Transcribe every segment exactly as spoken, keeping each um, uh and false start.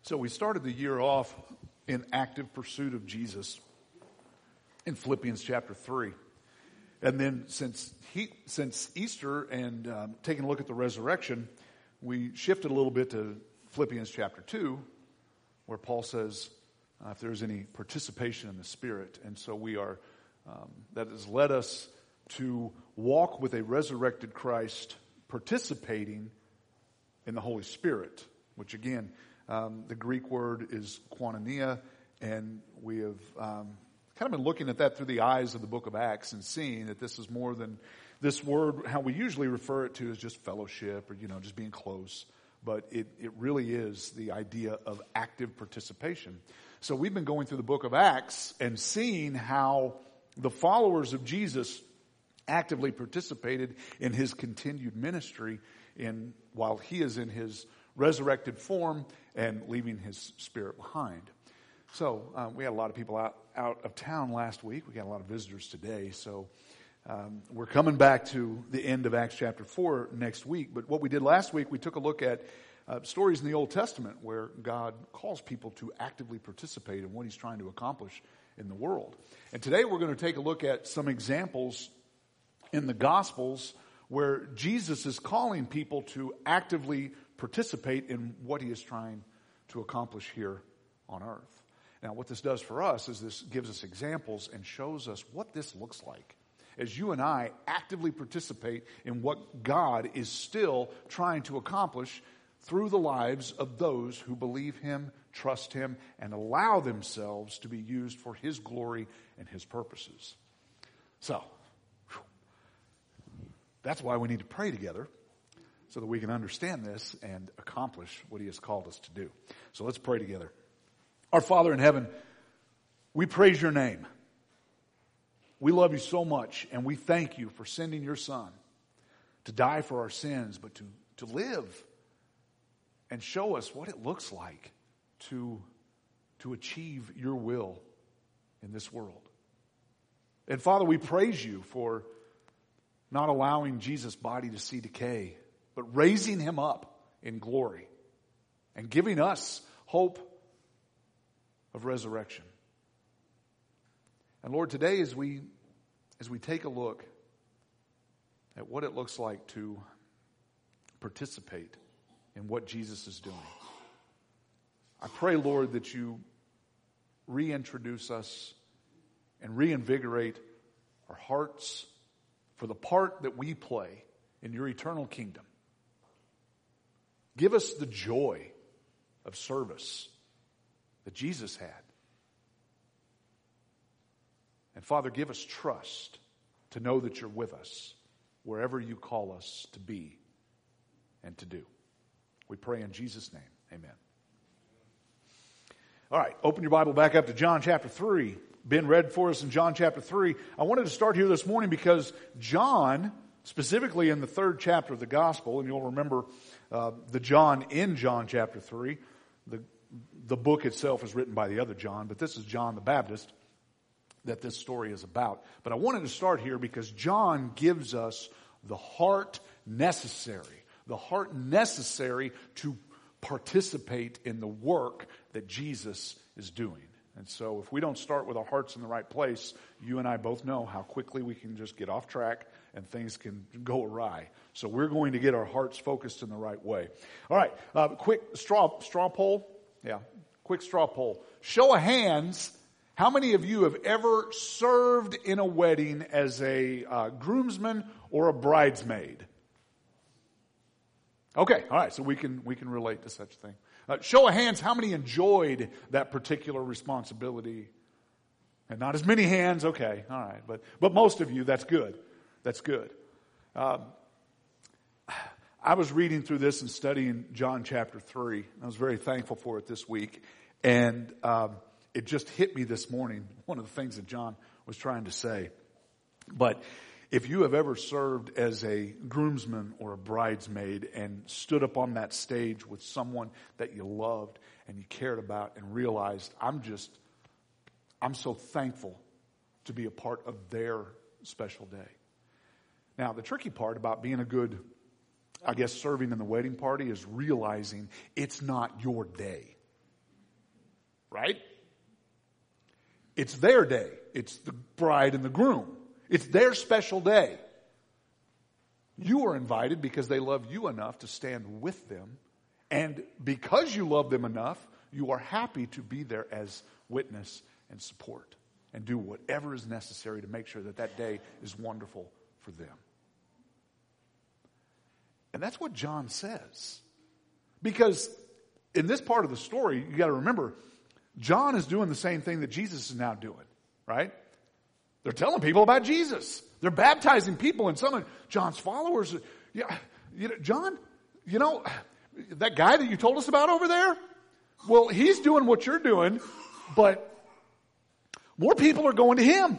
So we started the year off in active pursuit of Jesus in Philippians chapter three. And then since he, since Easter and um, taking a look at the resurrection, we shifted a little bit to Philippians chapter two, where Paul says, uh, if there's any participation in the Spirit. And so we are, um, that has led us to walk with a resurrected Christ, participating in the Holy Spirit, which again, um, the Greek word is koinonia, and we have um, kind of been looking at that through the eyes of the book of Acts and seeing that this is more than this word. How we usually refer it to is just fellowship or, you know, just being close. But it, it really is the idea of active participation. So we've been going through the book of Acts and seeing how the followers of Jesus actively participated in his continued ministry in while he is in his resurrected form and leaving his spirit behind. So um, we had a lot of people out, out of town last week. We got a lot of visitors today. So um, we're coming back to the end of Acts chapter four next week. But what we did last week, we took a look at uh, stories in the Old Testament where God calls people to actively participate in what he's trying to accomplish in the world. And today we're going to take a look at some examples in the Gospels where Jesus is calling people to actively participate in what he is trying to accomplish here on earth. Now, what this does for us is this gives us examples and shows us what this looks like as you and I actively participate in what God is still trying to accomplish through the lives of those who believe him, trust him, and allow themselves to be used for his glory and his purposes. So, that's why we need to pray together, so that we can understand this and accomplish what he has called us to do. So let's pray together. Our Father in heaven, we praise your name. We love you so much, and we thank you for sending your Son to die for our sins, but to, to live and show us what it looks like to, to achieve your will in this world. And Father, we praise you for not allowing Jesus' body to see decay, but raising him up in glory and giving us hope of resurrection. And Lord, today as we as we take a look at what it looks like to participate in what Jesus is doing, I pray, Lord, that you reintroduce us and reinvigorate our hearts for the part that we play in your eternal kingdom. Give us the joy of service that Jesus had. And Father, give us trust to know that you're with us wherever you call us to be and to do. We pray in Jesus' name. Amen. All right, open your Bible back up to John chapter three. Ben read for us in John chapter three. I wanted to start here this morning because John, specifically in the third chapter of the gospel, and you'll remember uh, the John in John chapter three, the, the book itself is written by the other John, but this is John the Baptist that this story is about. But I wanted to start here because John gives us the heart necessary, the heart necessary to participate in the work that Jesus is doing. And so if we don't start with our hearts in the right place, you and I both know how quickly we can just get off track and things can go awry. So we're going to get our hearts focused in the right way. All right, uh, quick straw straw poll. Yeah, quick straw poll. Show of hands, how many of you have ever served in a wedding as a uh, groomsman or a bridesmaid? Okay, all right, so we can we can relate to such a thing. Uh, show of hands, how many enjoyed that particular responsibility? And not as many hands, okay, all right. But but most of you, that's good. That's good. Um, I was reading through this and studying John chapter three. I was very thankful for it this week. And um, it just hit me this morning, one of the things that John was trying to say. But if you have ever served as a groomsman or a bridesmaid and stood up on that stage with someone that you loved and you cared about and realized, I'm just, I'm so thankful to be a part of their special day. Now, the tricky part about being a good, I guess, serving in the wedding party is realizing it's not your day. right? It's their day. It's the bride and the groom. It's their special day. You are invited because they love you enough to stand with them. And because you love them enough, you are happy to be there as witness and support and do whatever is necessary to make sure that that day is wonderful for them. And that's what John says. Because in this part of the story, you got to remember, John is doing the same thing that Jesus is now doing, right? They're telling people about Jesus. They're baptizing people, and some of John's followers, yeah, you know, John, you know, that guy that you told us about over there, well, he's doing what you're doing, but more people are going to him.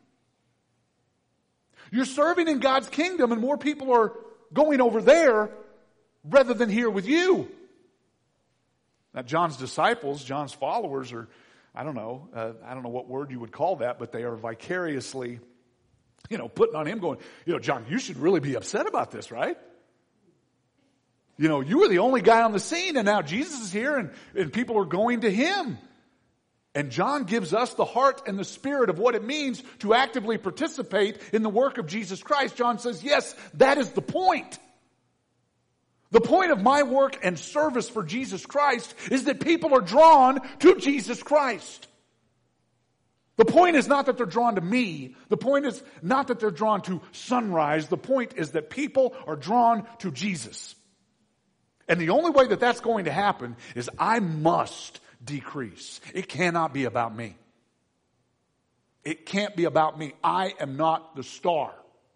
You're serving in God's kingdom, and more people are going over there rather than here with you. Now, John's disciples, John's followers are, I don't know, uh, I don't know what word you would call that, but they are vicariously, you know, putting on him going, you know, John, you should really be upset about this, right? You know, you were the only guy on the scene, and now Jesus is here, and, and people are going to him. And John gives us the heart and the spirit of what it means to actively participate in the work of Jesus Christ. John says, yes, that is the point. The point of my work and service for Jesus Christ is that people are drawn to Jesus Christ. The point is not that they're drawn to me. The point is not that they're drawn to Sunrise. The point is that people are drawn to Jesus. And the only way that that's going to happen is I must decrease. It cannot be about me. It can't be about me. I am not the star.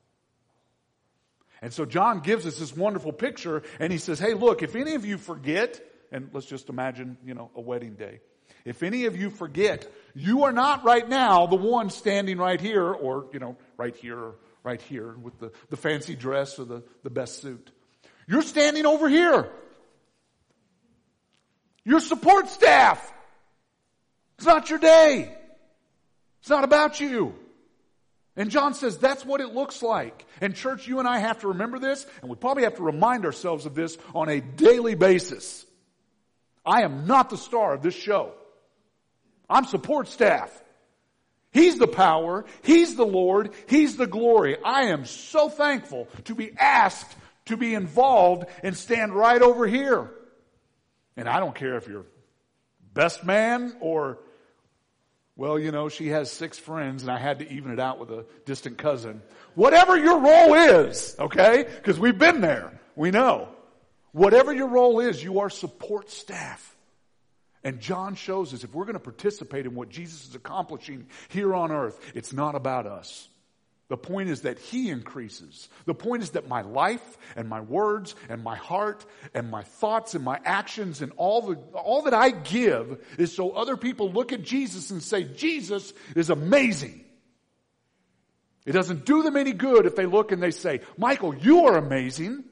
And so John gives us this wonderful picture, and he says, hey, look, if any of you forget, and let's just imagine, you know, a wedding day. If any of you forget, you are not right now the one standing right here, or, you know, right here, or right here with the, the fancy dress or the, the best suit. You're standing over here. Your support staff. It's not your day. It's not about you. And John says that's what it looks like. And church, you and I have to remember this, and we probably have to remind ourselves of this on a daily basis. I am not the star of this show. I'm support staff. He's the power. He's the Lord. He's the glory. I am so thankful to be asked to be involved and stand right over here. And I don't care if you're best man or, well, you know, she has six friends and I had to even it out with a distant cousin. Whatever your role is, okay? Because we've been there. We know. Whatever your role is, you are support staff. And John shows us if we're going to participate in what Jesus is accomplishing here on earth, it's not about us. The point is that He increases. The point is that my life and my words and my heart and my thoughts and my actions and all the all that I give is so other people look at Jesus and say, Jesus is amazing. It doesn't do them any good if they look and they say, Michael, you are amazing.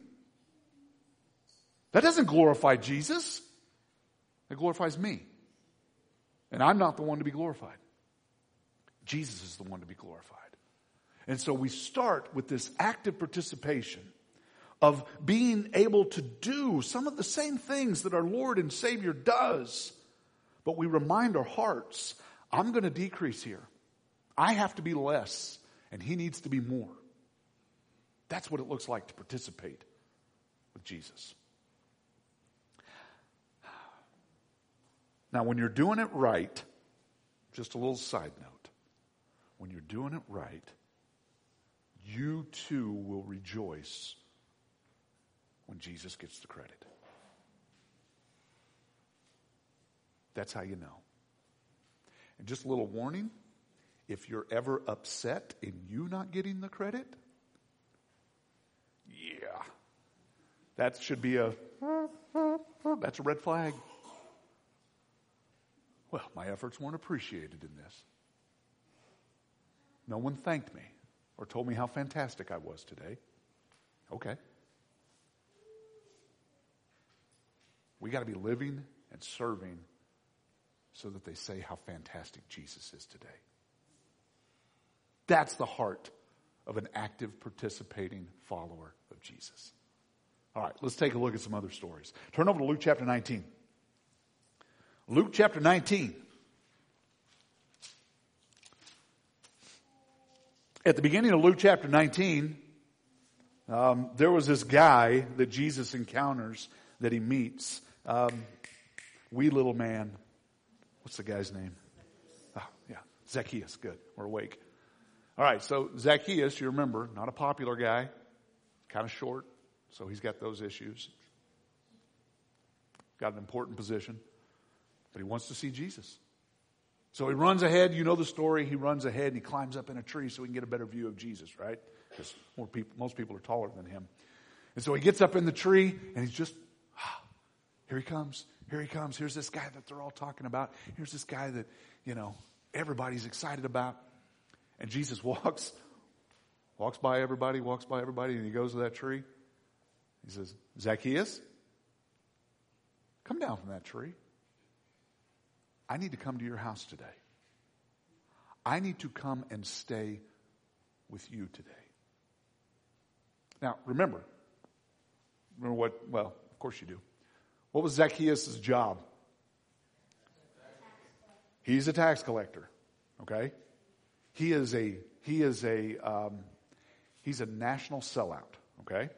That doesn't glorify Jesus. It glorifies me. And I'm not the one to be glorified. Jesus is the one to be glorified. And so we start with this active participation of being able to do some of the same things that our Lord and Savior does. But we remind our hearts, I'm going to decrease here. I have to be less, and He needs to be more. That's what it looks like to participate with Jesus. Now, when you're doing it right, just a little side note, when you're doing it right, you too will rejoice when Jesus gets the credit. That's how you know. And just a little warning, if you're ever upset in you not getting the credit, yeah, that should be a, that's a red flag. Well, my efforts weren't appreciated in this. No one thanked me or told me how fantastic I was today. Okay. We got to be living and serving so that they say how fantastic Jesus is today. That's the heart of an active, participating follower of Jesus. All right, let's take a look at some other stories. Turn over to Luke chapter nineteen. Luke chapter nineteen. At the beginning of Luke chapter nineteen, um, there was this guy that Jesus encounters, that he meets. Um, wee little man. What's the guy's name? Oh, yeah. Zacchaeus. Good. We're awake. All right. So Zacchaeus, you remember, not a popular guy, kind of short. So he's got those issues. Got an important position. But he wants to see Jesus. So he runs ahead. You know the story. He runs ahead and he climbs up in a tree so he can get a better view of Jesus, right? Because more people, most people are taller than him. And so he gets up in the tree and he's just, ah, here he comes. Here he comes. Here's this guy that they're all talking about. Here's this guy that, you know, everybody's excited about. And Jesus walks, walks by everybody, walks by everybody, and he goes to that tree. He says, Zacchaeus, come down from that tree. I need to come to your house today. I need to come and stay with you today. Now, remember, remember what, well, of course you do. What was Zacchaeus' job? He's a tax collector, okay? He is a, he is a, um, he's a national sellout, okay?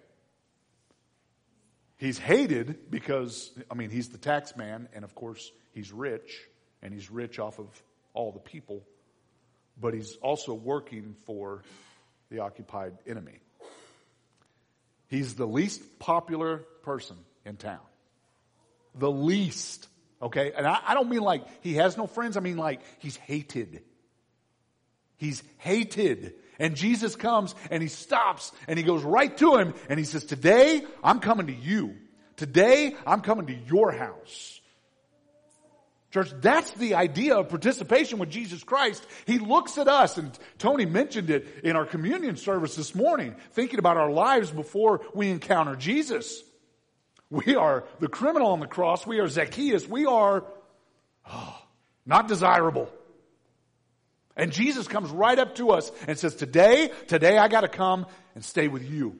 He's hated because, I mean, he's the tax man, and of course, he's rich. And he's rich off of all the people. But he's also working for the occupied enemy. He's the least popular person in town. The least. Okay? And I, I don't mean like he has no friends. I mean like he's hated. He's hated. And Jesus comes and he stops and he goes right to him and he says, today I'm coming to you. Today I'm coming to your house. Church, that's the idea of participation with Jesus Christ. He looks at us, and Tony mentioned it in our communion service this morning, thinking about our lives before we encounter Jesus. We are the criminal on the cross. We are Zacchaeus. We are oh, not desirable. And Jesus comes right up to us and says, today, today I got to come and stay with you.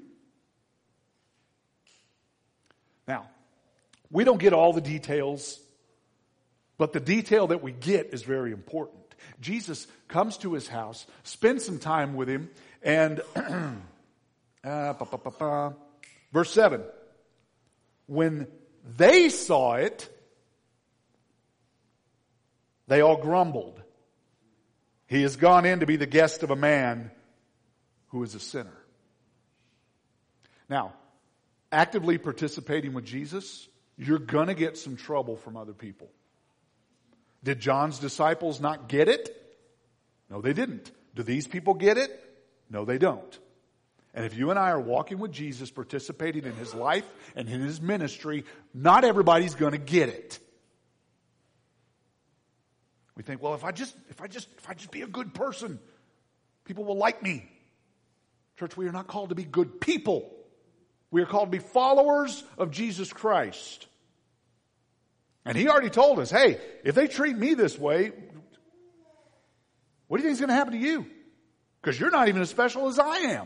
Now, we don't get all the details, but the detail that we get is very important. Jesus comes to his house, spends some time with him, and uh, ba, ba, ba, ba. Verse seven. When they saw it, they all grumbled. He has gone in to be the guest of a man who is a sinner. Now, actively participating with Jesus, you're going to get some trouble from other people. Did John's disciples not get it? No, they didn't. Do these people get it? No, they don't. And if you and I are walking with Jesus, participating in his life and in his ministry, not everybody's going to get it. We think, well, if I just, if I just, if I just be a good person, people will like me. Church, we are not called to be good people. We are called to be followers of Jesus Christ. And he already told us, hey, if they treat me this way, what do you think is going to happen to you? Because you're not even as special as I am.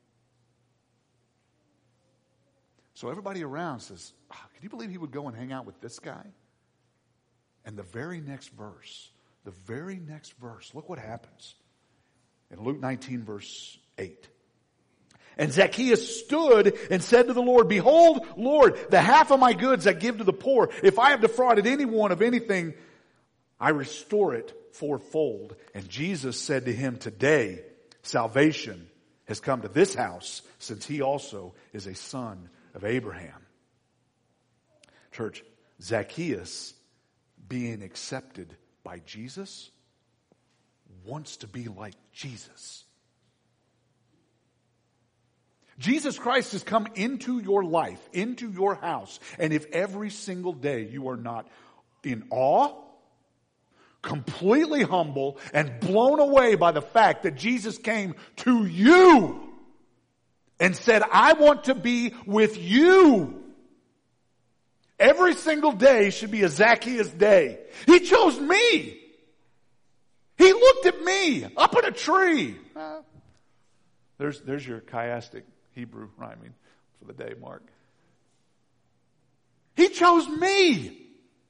So everybody around says, oh, can you believe he would go and hang out with this guy? And the very next verse, the very next verse, look what happens. In Luke nineteen, verse eight. And Zacchaeus stood and said to the Lord, behold, Lord, the half of my goods I give to the poor. If I have defrauded anyone of anything, I restore it fourfold. And Jesus said to him, today salvation has come to this house, since he also is a son of Abraham. Church, Zacchaeus, being accepted by Jesus, wants to be like Jesus. Jesus Christ has come into your life, into your house, and if every single day you are not in awe, completely humble, and blown away by the fact that Jesus came to you and said, I want to be with you. Every single day should be a Zacchaeus day. He chose me. He looked at me up in a tree. Uh, there's, there's your chiastic Hebrew rhyming for the day, Mark. He chose me.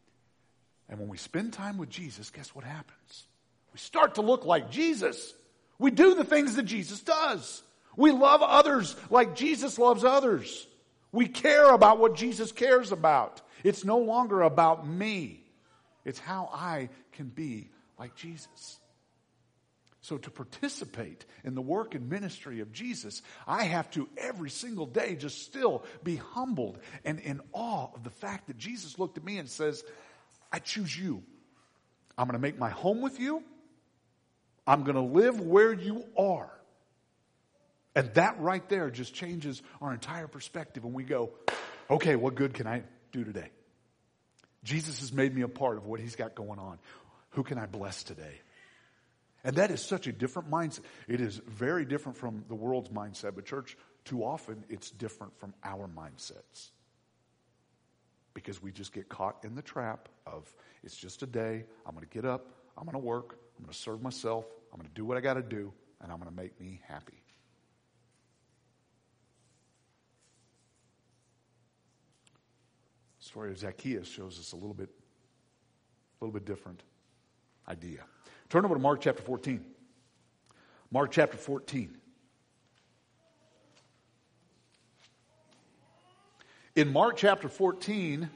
And when we spend time with Jesus, guess what happens? We start to look like Jesus. We do the things that Jesus does. We love others like Jesus loves others. We care about what Jesus cares about. It's no longer about me. It's how I can be like Jesus. So to participate in the work and ministry of Jesus, I have to every single day just still be humbled and in awe of the fact that Jesus looked at me and says, I choose you. I'm going to make my home with you. I'm going to live where you are. And that right there just changes our entire perspective. And we go, okay, what good can I do today? Jesus has made me a part of what he's got going on. Who can I bless today? And that is such a different mindset. It is very different from the world's mindset. But church, too often it's different from our mindsets. Because we just get caught in the trap of, it's just a day. I'm going to get up. I'm going to work. I'm going to serve myself. I'm going to do what I got to do. And I'm going to make me happy. The story of Zacchaeus shows us a little bit, a little bit different idea. Turn over to Mark chapter fourteen. Mark chapter fourteen. In Mark chapter fourteen,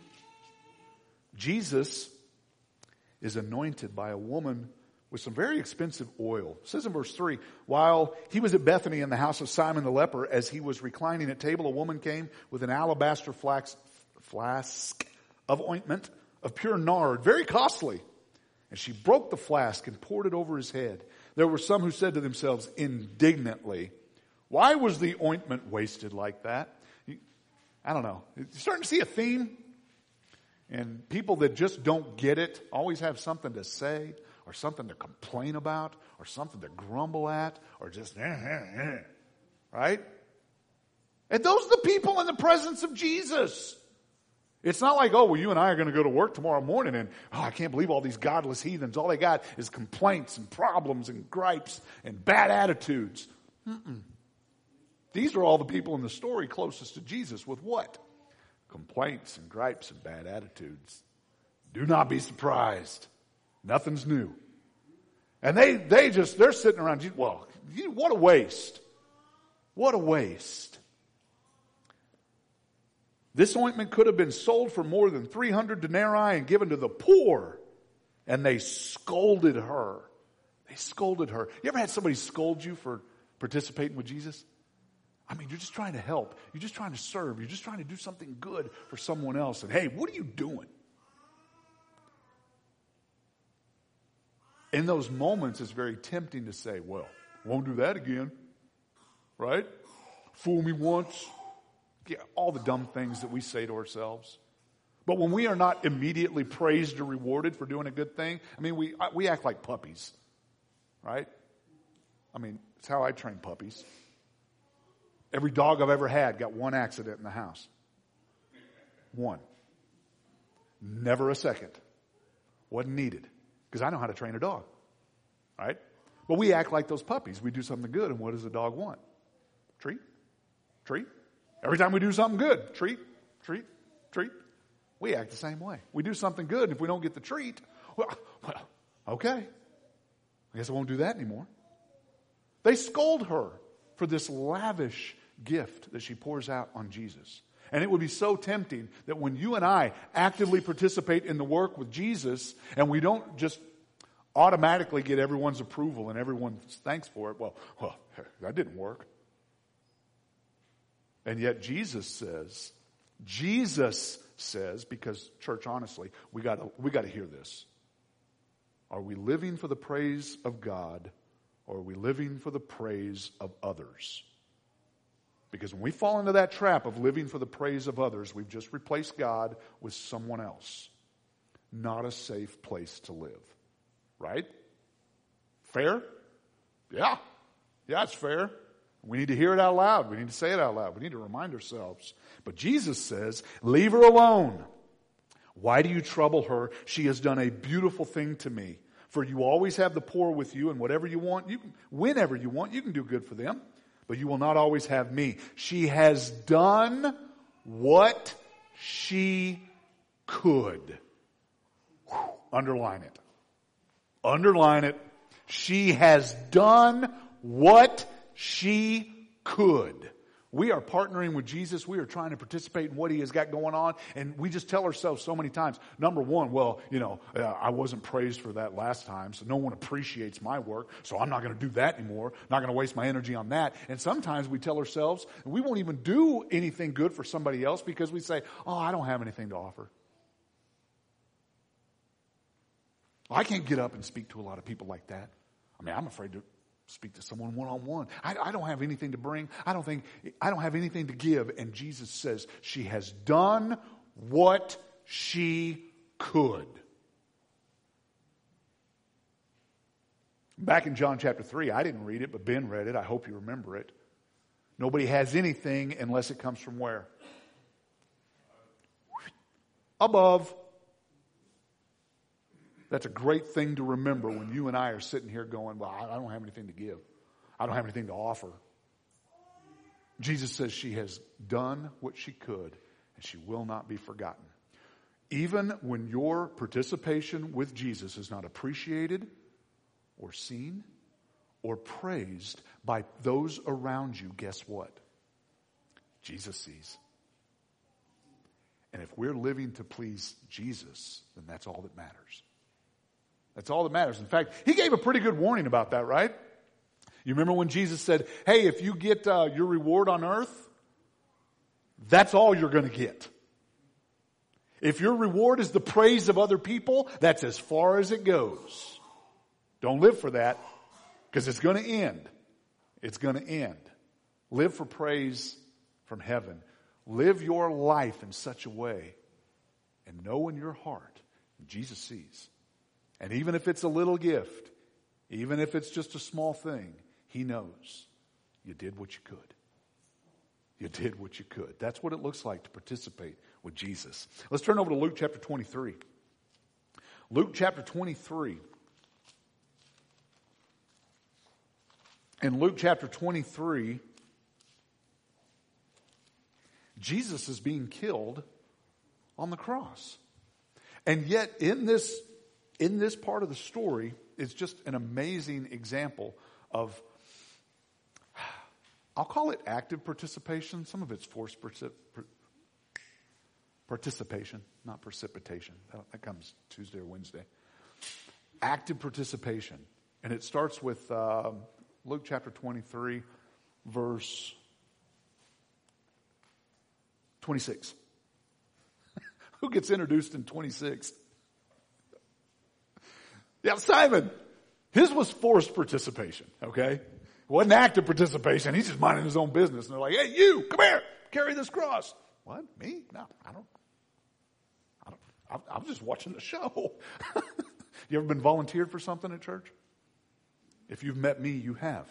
Jesus is anointed by a woman with some very expensive oil. It says in verse three, while he was at Bethany in the house of Simon the leper, as he was reclining at table, a woman came with an alabaster flask, flask of ointment of pure nard, very costly. And she broke the flask and poured it over his head. There were some who said to themselves indignantly, why was the ointment wasted like that? I don't know. You're starting to see a theme. And people that just don't get it always have something to say or something to complain about or something to grumble at or just, eh, eh, eh. Right? And those are the people in the presence of Jesus. It's not like, oh, well, you and I are going to go to work tomorrow morning and, oh, I can't believe all these godless heathens. All they got is complaints and problems and gripes and bad attitudes. Mm-mm. These are all the people in the story closest to Jesus with what? Complaints and gripes and bad attitudes. Do not be surprised. Nothing's new. And they, they just, they're sitting around, well, what a waste. What a waste. This ointment could have been sold for more than three hundred denarii and given to the poor. And they scolded her. They scolded her. You ever had somebody scold you for participating with Jesus? I mean, you're just trying to help. You're just trying to serve. You're just trying to do something good for someone else. And hey, what are you doing? In those moments, it's very tempting to say, well, won't do that again. Right? Fool me once. Yeah, all the dumb things that we say to ourselves. But when we are not immediately praised or rewarded for doing a good thing, I mean, we we act like puppies, right? I mean, it's how I train puppies. Every dog I've ever had got one accident in the house. One. Never a second. Wasn't needed. Because I know how to train a dog, right? But we act like those puppies. We do something good, and what does the dog want? Treat? Treat? Every time we do something good, treat, treat, treat. We act the same way. We do something good, and if we don't get the treat, well, well, okay. I guess I won't do that anymore. They scold her for this lavish gift that she pours out on Jesus. And it would be so tempting that when you and I actively participate in the work with Jesus, and we don't just automatically get everyone's approval and everyone's thanks for it, well, well, that didn't work. And yet Jesus says, Jesus says, because church, honestly, we got to we got to hear this. Are we living for the praise of God, or are we living for the praise of others? Because when we fall into that trap of living for the praise of others, we've just replaced God with someone else. Not a safe place to live. Right? Fair? Yeah. Yeah, it's fair. We need to hear it out loud. We need to say it out loud. We need to remind ourselves. But Jesus says, leave her alone. Why do you trouble her? She has done a beautiful thing to me. For you always have the poor with you, and whatever you want, you can, whenever you want, you can do good for them. But you will not always have me. She has done what she could. Whew. Underline it. Underline it. She has done what she could. We are partnering with Jesus. We are trying to participate in what he has got going on. And we just tell ourselves so many times, number one, well, you know, uh, I wasn't praised for that last time, so no one appreciates my work, so I'm not going to do that anymore. Not going to waste my energy on that. And sometimes we tell ourselves, and we won't even do anything good for somebody else because we say, oh, I don't have anything to offer. I can't get up and speak to a lot of people like that. I mean, I'm afraid to speak to someone one-on-one. I, I don't have anything to bring. I don't think, I don't have anything to give. And Jesus says she has done what she could. Back in John chapter three, I didn't read it, but Ben read it. I hope you remember it. Nobody has anything unless it comes from where? Above. That's a great thing to remember when you and I are sitting here going, well, I don't have anything to give. I don't have anything to offer. Jesus says she has done what she could, and she will not be forgotten. Even when your participation with Jesus is not appreciated or seen or praised by those around you, guess what? Jesus sees. And if we're living to please Jesus, then that's all that matters. That's all that matters. In fact, he gave a pretty good warning about that, right? You remember when Jesus said, hey, if you get uh, your reward on earth, that's all you're going to get. If your reward is the praise of other people, that's as far as it goes. Don't live for that, because it's going to end. It's going to end. Live for praise from heaven. Live your life in such a way and know in your heart, Jesus sees. And even if it's a little gift, even if it's just a small thing, he knows you did what you could. You did what you could. That's what it looks like to participate with Jesus. Let's turn over to Luke chapter twenty-three. Luke chapter twenty-three. In Luke chapter twenty-three, Jesus is being killed on the cross. And yet in this In this part of the story, it's just an amazing example of, I'll call it active participation. Some of it's forced particip- participation, not precipitation. That comes Tuesday or Wednesday. Active participation. And it starts with uh, Luke chapter twenty-three, verse twenty-six. Who gets introduced in twenty-six? Yeah, Simon. His was forced participation, okay? It wasn't active participation. He's just minding his own business. And they're like, hey, you, come here, carry this cross. What? Me? No, I don't. I don't. I, I'm just watching the show. You ever been volunteered for something at church? If you've met me, you have.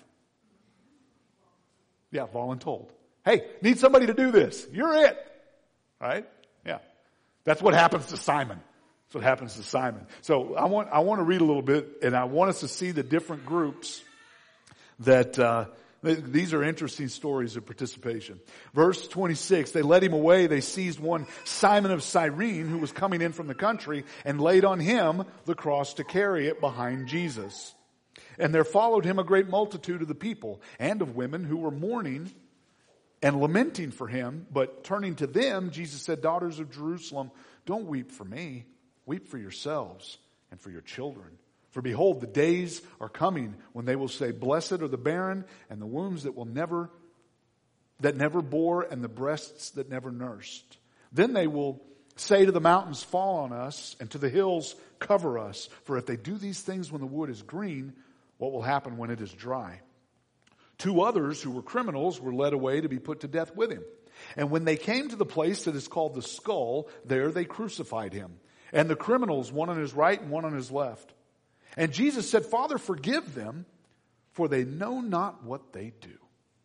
Yeah, voluntold. Hey, need somebody to do this. You're it. Right? Yeah. That's what happens to Simon. That's what happens to Simon. So I want I want to read a little bit, and I want us to see the different groups that uh, these are interesting stories of participation. Verse twenty-six, they led him away. They seized one Simon of Cyrene who was coming in from the country and laid on him the cross to carry it behind Jesus. And there followed him a great multitude of the people and of women who were mourning and lamenting for him. But turning to them, Jesus said, daughters of Jerusalem, don't weep for me. Weep for yourselves and for your children. For behold, the days are coming when they will say, blessed are the barren and the wombs that will never, that never bore and the breasts that never nursed. Then they will say to the mountains, fall on us, and to the hills, cover us. For if they do these things when the wood is green, what will happen when it is dry? Two others who were criminals were led away to be put to death with him. And when they came to the place that is called the Skull, there they crucified him. And the criminals, one on his right and one on his left. And Jesus said, Father, forgive them, for they know not what they do.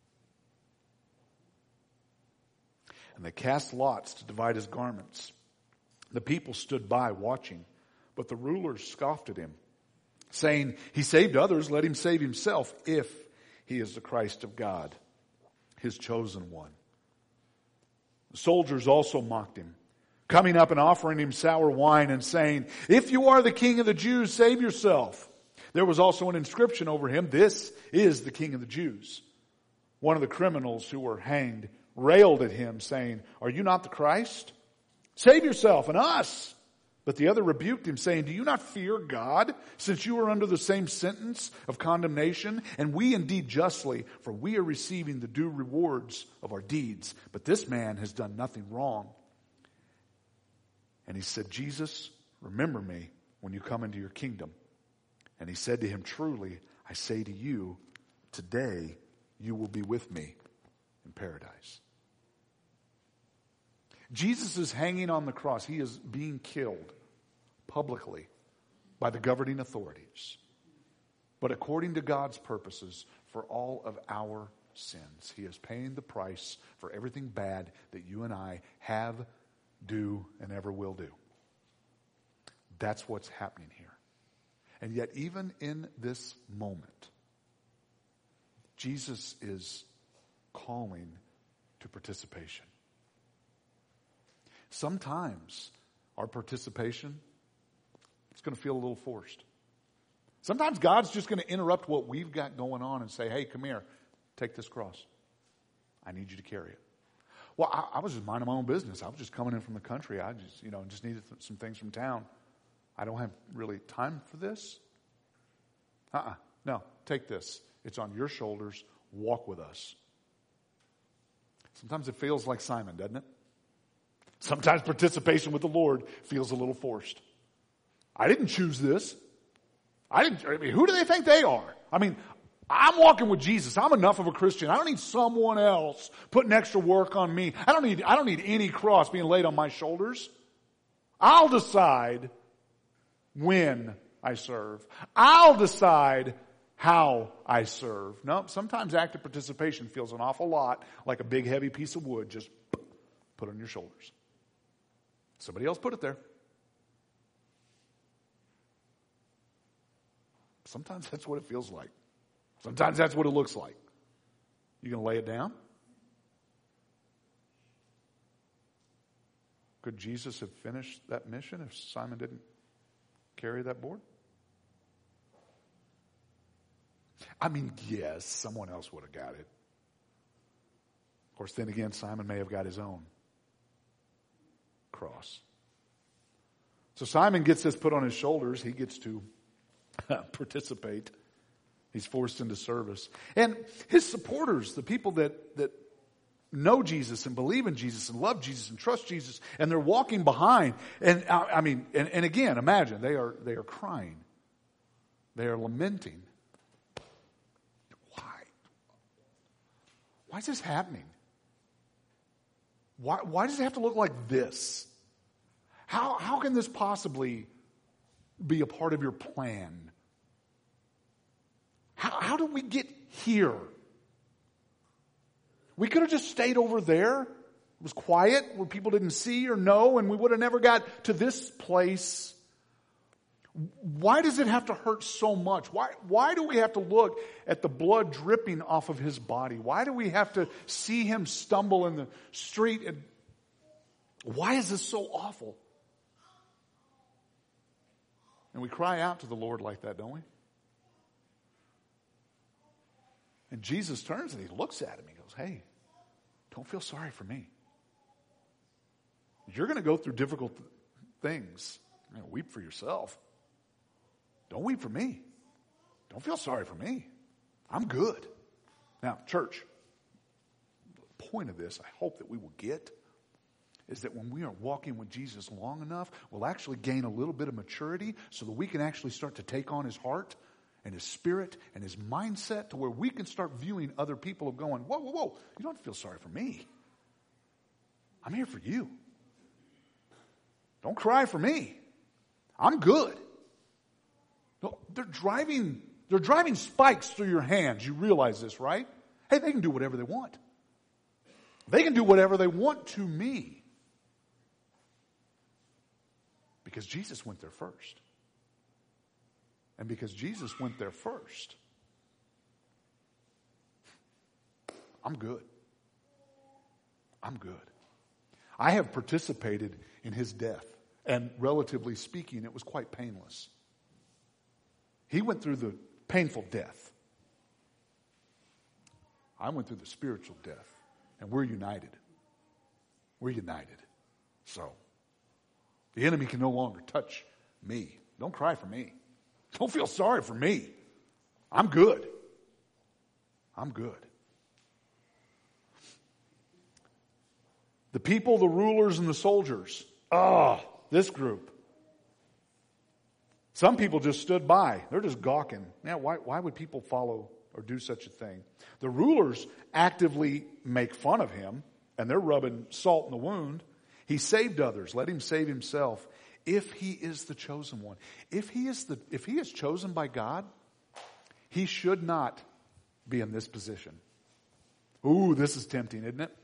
And they cast lots to divide his garments. The people stood by watching, but the rulers scoffed at him, saying, he saved others, let him save himself, if he is the Christ of God, his chosen one. The soldiers also mocked him, coming up and offering him sour wine and saying, if you are the king of the Jews, save yourself. There was also an inscription over him, "This is the King of the Jews." One of the criminals who were hanged railed at him, saying, "Are you not the Christ? Save yourself and us." But the other rebuked him, saying, "Do you not fear God, since you are under the same sentence of condemnation? And we indeed justly, for we are receiving the due rewards of our deeds. But this man has done nothing wrong." And he said, "Jesus, remember me when you come into your kingdom." And he said to him, "Truly, I say to you, today you will be with me in paradise." Jesus is hanging on the cross. He is being killed publicly by the governing authorities. But according to God's purposes, for all of our sins, he is paying the price for everything bad that you and I have, do, and ever will do. That's what's happening here. And yet, even in this moment, Jesus is calling to participation. Sometimes our participation, it's going to feel a little forced. Sometimes God's just going to interrupt what we've got going on and say, "Hey, come here, take this cross. I need you to carry it." Well, I, I was just minding my own business. I was just coming in from the country. I just, you know, just needed th- some things from town. I don't have really time for this. Uh-uh. No, take this. It's on your shoulders. Walk with us. Sometimes it feels like Simon, doesn't it? Sometimes participation with the Lord feels a little forced. I didn't choose this. I didn't. I mean, who do they think they are? I mean, I'm walking with Jesus. I'm enough of a Christian. I don't need someone else putting extra work on me. I don't need. I don't need any cross being laid on my shoulders. I'll decide when I serve. I'll decide how I serve. No, sometimes active participation feels an awful lot like a big heavy piece of wood just put on your shoulders. Somebody else put it there. Sometimes that's what it feels like. Sometimes that's what it looks like. You going to lay it down? Could Jesus have finished that mission if Simon didn't carry that board? I mean, yes, someone else would have got it. Of course, then again, Simon may have got his own cross. So Simon gets this put on his shoulders. He gets to participate. He's forced into service. And his supporters, the people that, that know Jesus and believe in Jesus and love Jesus and trust Jesus, and they're walking behind. And I, I mean, and, and again, imagine they are they are crying. They are lamenting. Why? Why is this happening? Why why does it have to look like this? How how can this possibly be a part of your plan? How how did we get here? We could have just stayed over there. It was quiet where people didn't see or know, and we would have never got to this place. Why does it have to hurt so much? Why, why do we have to look at the blood dripping off of his body? Why do we have to see him stumble in the street? And why is this so awful? And we cry out to the Lord like that, don't we? And Jesus turns and he looks at him. He goes, "Hey, don't feel sorry for me. You're going to go through difficult th- things. You're going to weep for yourself. Don't weep for me. Don't feel sorry for me. I'm good." Now, church, the point of this, I hope that we will get, is that when we are walking with Jesus long enough, we'll actually gain a little bit of maturity so that we can actually start to take on his heart and his spirit and his mindset to where we can start viewing other people of going, whoa, whoa, whoa, you don't have to feel sorry for me. I'm here for you. Don't cry for me. I'm good. No, they're driving, they're driving spikes through your hands. You realize this, right? Hey, they can do whatever they want. They can do whatever they want to me. Because Jesus went there first. And because Jesus went there first, I'm good. I'm good. I have participated in his death. And relatively speaking, it was quite painless. He went through the painful death. I went through the spiritual death. And we're united. We're united. So, the enemy can no longer touch me. Don't cry for me. Don't feel sorry for me. I'm good. I'm good. The people, the rulers, and the soldiers. Oh, this group. Some people just stood by. They're just gawking. Yeah, why, why would people follow or do such a thing? The rulers actively make fun of him, and they're rubbing salt in the wound. He saved others. Let him save himself if he is the chosen one. If he is the, if he is chosen by God, he should not be in this position. Ooh, this is tempting, isn't it?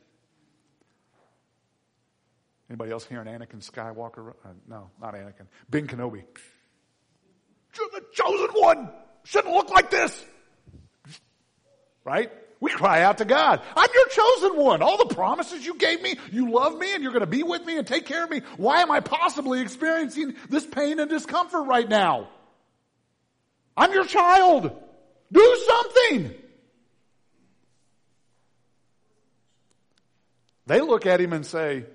Anybody else hearing Anakin Skywalker? Uh, no, not Anakin. Ben Kenobi. You're the chosen one. Shouldn't look like this. Right? We cry out to God. I'm your chosen one. All the promises you gave me, you love me and you're going to be with me and take care of me. Why am I possibly experiencing this pain and discomfort right now? I'm your child. Do something. They look at him and say,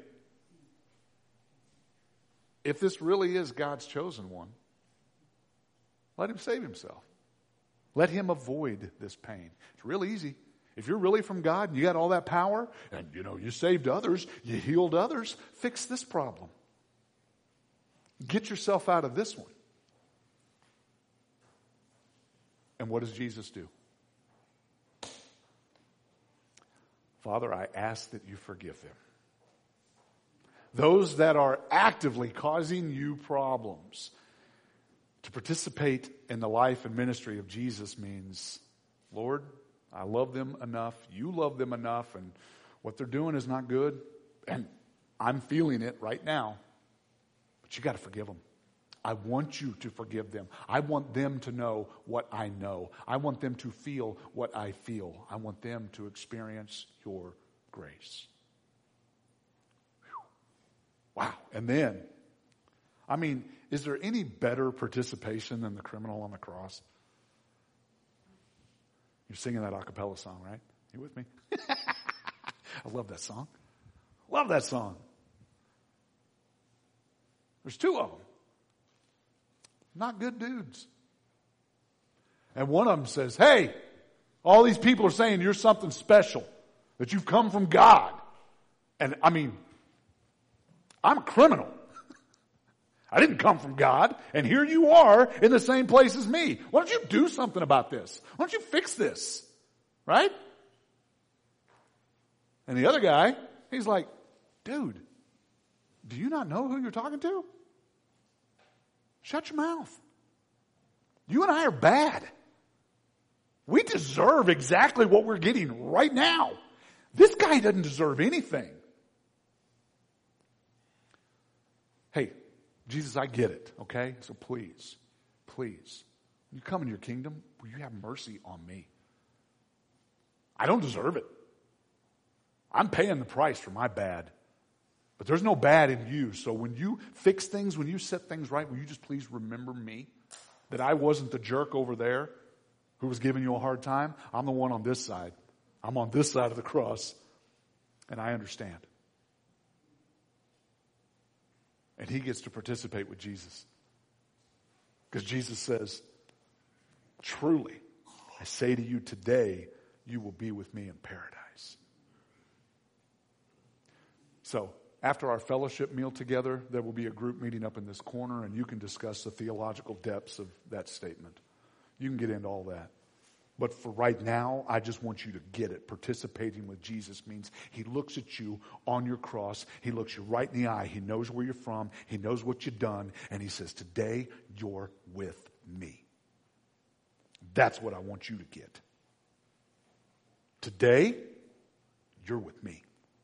if this really is God's chosen one, let him save himself. Let him avoid this pain. It's real easy. If you're really from God and you got all that power and, you know, you saved others, you healed others, fix this problem. Get yourself out of this one. And what does Jesus do? Father, I ask that you forgive them. Those that are actively causing you problems. To participate in the life and ministry of Jesus means, Lord, I love them enough. You love them enough. And what they're doing is not good. And I'm feeling it right now. But you got to forgive them. I want you to forgive them. I want them to know what I know. I want them to feel what I feel. I want them to experience your grace. Whew. Wow. And then, I mean, is there any better participation than the criminal on the cross? You're singing that a cappella song, right? You with me? I love that song. Love that song. There's two of them. Not good dudes. And one of them says, hey, all these people are saying you're something special, that you've come from God. And I mean, I'm a criminal. I didn't come from God, and here you are in the same place as me. Why don't you do something about this? Why don't you fix this? Right? And the other guy, he's like, dude, do you not know who you're talking to? Shut your mouth. You and I are bad. We deserve exactly what we're getting right now. This guy doesn't deserve anything. Hey, Jesus, I get it, okay? So please, please, when you come in your kingdom, will you have mercy on me? I don't deserve it. I'm paying the price for my bad. But there's no bad in you. So when you fix things, when you set things right, will you just please remember me? That I wasn't the jerk over there who was giving you a hard time. I'm the one on this side. I'm on this side of the cross. And I understand. And he gets to participate with Jesus. Because Jesus says, truly, I say to you today, you will be with me in paradise. So, after our fellowship meal together, there will be a group meeting up in this corner, and you can discuss the theological depths of that statement. You can get into all that. But for right now, I just want you to get it. Participating with Jesus means he looks at you on your cross. He looks you right in the eye. He knows where you're from. He knows what you've done. And he says, today you're with me. That's what I want you to get. Today, you're with me.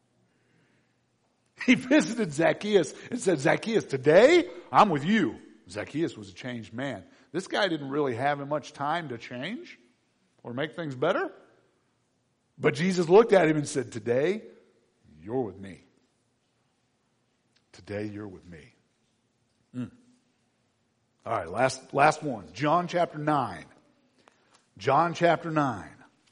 He visited Zacchaeus and said, Zacchaeus, today I'm with you. Zacchaeus was a changed man. This guy didn't really have much time to change or make things better. But Jesus looked at him and said, today you're with me. Today you're with me. Mm. All right, last, last one. John chapter nine. John chapter nine.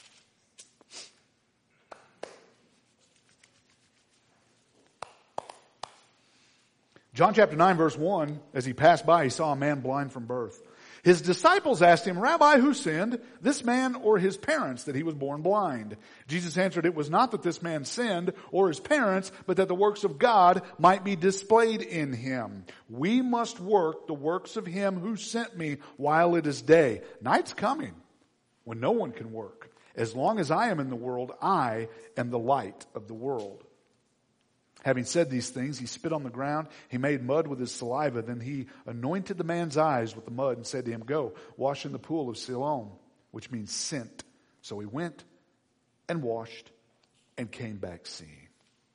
John chapter nine verse one, as he passed by, he saw a man blind from birth. His disciples asked him, Rabbi, who sinned, this man or his parents, that he was born blind? Jesus answered, it was not that this man sinned or his parents, but that the works of God might be displayed in him. We must work the works of him who sent me while it is day. Night's coming when no one can work. As long as I am in the world, I am the light of the world. Having said these things, he spit on the ground. He made mud with his saliva. Then he anointed the man's eyes with the mud and said to him, go, wash in the pool of Siloam, which means sent. So he went and washed and came back seeing.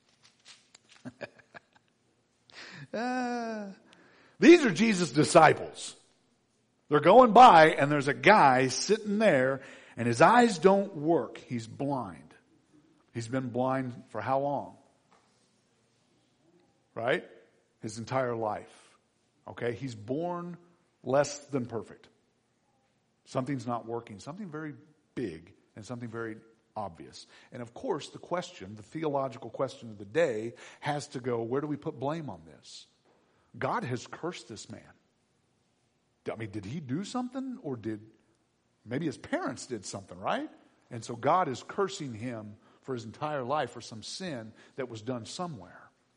uh, these are Jesus' disciples. They're going by and there's a guy sitting there and his eyes don't work. He's blind. He's been blind for how long? Right? His entire life. Okay? He's born less than perfect. Something's not working. Something very big and something very obvious. And of course, the question, the theological question of the day has to go, where do we put blame on this? God has cursed this man. I mean, did he do something? Or did, maybe his parents did something, right? And so God is cursing him for his entire life for some sin that was done somewhere.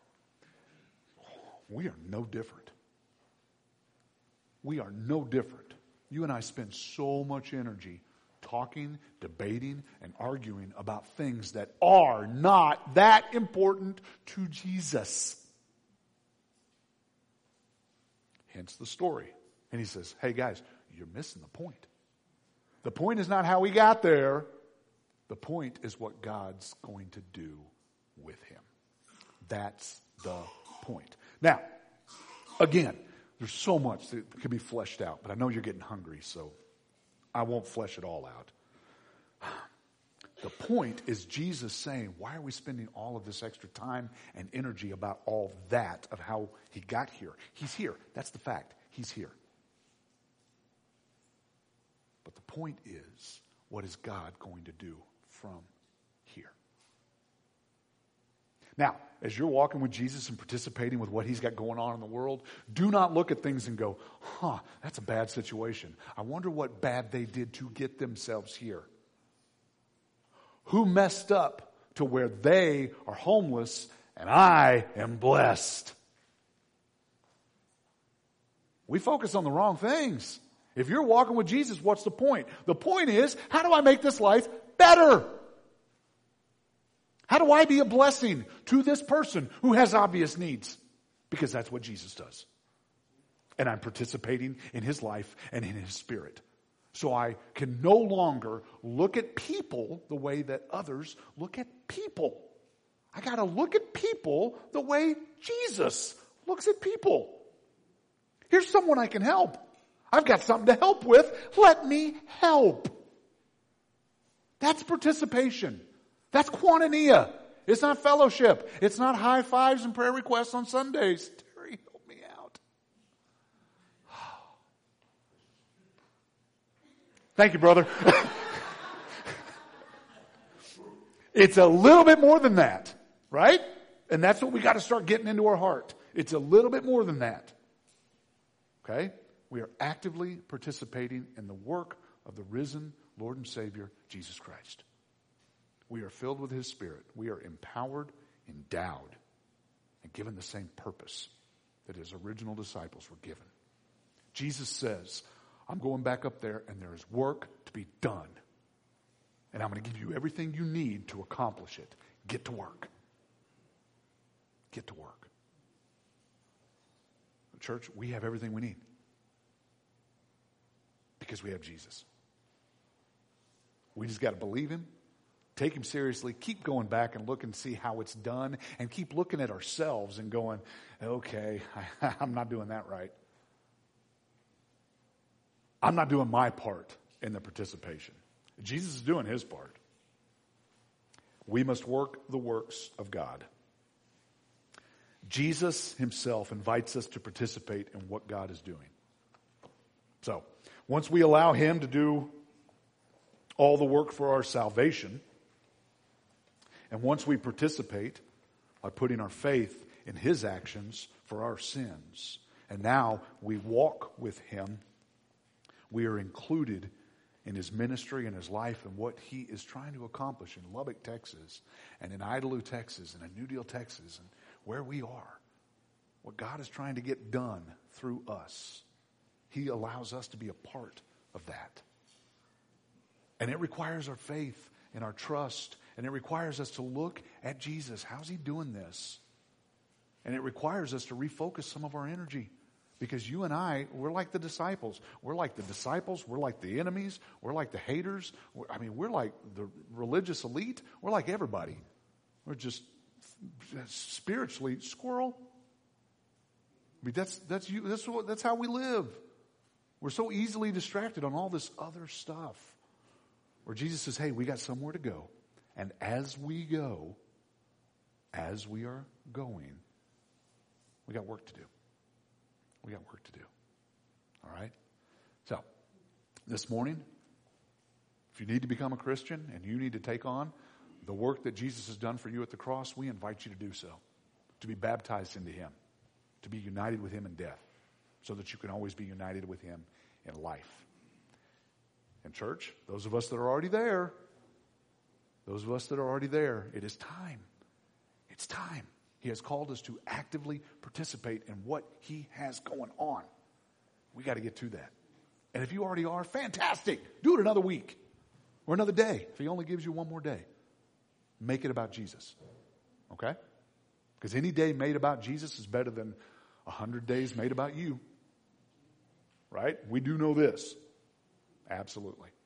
We are no different. We are no different. You and I spend so much energy talking, debating, and arguing about things that are not that important to Jesus. Hence the story. And he says, hey guys, you're missing the point. The point is not how we got there. The point is what God's going to do with him. That's the point. Now, again, there's so much that could be fleshed out, but I know you're getting hungry, so I won't flesh it all out. The point is Jesus saying, why are we spending all of this extra time and energy about all that of how he got here? He's here. That's the fact. He's here. But the point is, what is God going to do from here? Now, as you're walking with Jesus and participating with what he's got going on in the world, do not look at things and go, huh, that's a bad situation. I wonder what bad they did to get themselves here. Who messed up to where they are homeless and I am blessed? We focus on the wrong things. If you're walking with Jesus, what's the point? The point is, how do I make this life better? How do I be a blessing to this person who has obvious needs? Because that's what Jesus does. And I'm participating in his life and in his spirit. So I can no longer look at people the way that others look at people. I got to look at people the way Jesus looks at people. Here's someone I can help. I've got something to help with. Let me help. That's participation. That's koinonia. It's not fellowship. It's not high fives and prayer requests on Sundays. Terry, help me out. Thank you, brother. It's a little bit more than that, right? And that's what we got to start getting into our heart. It's a little bit more than that. Okay? We are actively participating in the work of the risen Lord and Savior, Jesus Christ. We are filled with his Spirit. We are empowered, endowed, and given the same purpose that his original disciples were given. Jesus says, I'm going back up there and there is work to be done. And I'm going to give you everything you need to accomplish it. Get to work. Get to work. Church, we have everything we need. Because we have Jesus. We just got to believe him. Take him seriously. Keep going back and look and see how it's done. And keep looking at ourselves and going, okay, I, I'm not doing that right. I'm not doing my part in the participation. Jesus is doing his part. We must work the works of God. Jesus himself invites us to participate in what God is doing. So, once we allow him to do all the work for our salvation, and once we participate by putting our faith in his actions for our sins, and now we walk with him, we are included in his ministry and his life and what he is trying to accomplish in Lubbock, Texas, and in Idalou, Texas, and in New Deal, Texas, and where we are. What God is trying to get done through us. He allows us to be a part of that. And it requires our faith and our trust, and it requires us to look at Jesus. How's he doing this? And it requires us to refocus some of our energy. Because you and I, we're like the disciples. We're like the disciples. We're like the enemies. We're like the haters. We're, I mean, we're like the religious elite. We're like everybody. We're just spiritually squirrel. I mean, that's that's you. That's what, that's how we live. We're so easily distracted on all this other stuff. Where Jesus says, "Hey, we got somewhere to go, and as we go, as we are going, we got work to do. We got work to do." All right? So, this morning, if you need to become a Christian and you need to take on the work that Jesus has done for you at the cross, we invite you to do so. To be baptized into him. To be united with him in death. So that you can always be united with him in life. And church, those of us that are already there, those of us that are already there, it is time. It's time. He has called us to actively participate in what he has going on. We got to get to that. And if you already are, fantastic. Do it another week or another day. If he only gives you one more day, make it about Jesus. Okay? Because any day made about Jesus is better than a hundred days made about you. Right? We do know this. Absolutely.